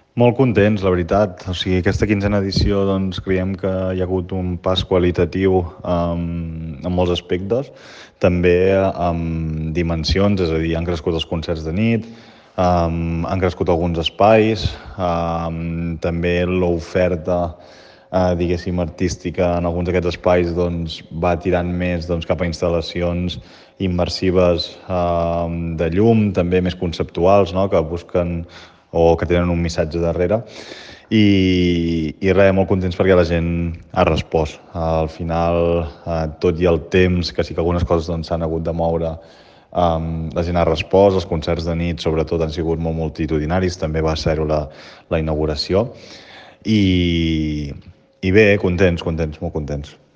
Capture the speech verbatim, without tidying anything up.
Molt contents, la veritat. O sigui, aquesta quinzena edició doncs, creiem que hi ha hagut un pas qualitatiu um, en molts aspectes, també amb dimensions, és a dir, han crescut els concerts de nit, um, han crescut alguns espais, um, també l'oferta eh, diguéssim, artística en alguns d'aquests espais doncs, va tirant més doncs, cap a instal·lacions immersives eh, de llum, també més conceptuals, no? Que busquen o que tenen un missatge darrere. I, i res, molt contents perquè la gent ha respost. Al final, eh, tot i el temps, que sí que algunes coses doncs, s'han hagut de moure, Um, la gent ha respost, els concerts de nit sobretot han sigut molt multitudinaris, també va ser-ho la, la inauguració i, i bé, contents, contents, molt contents.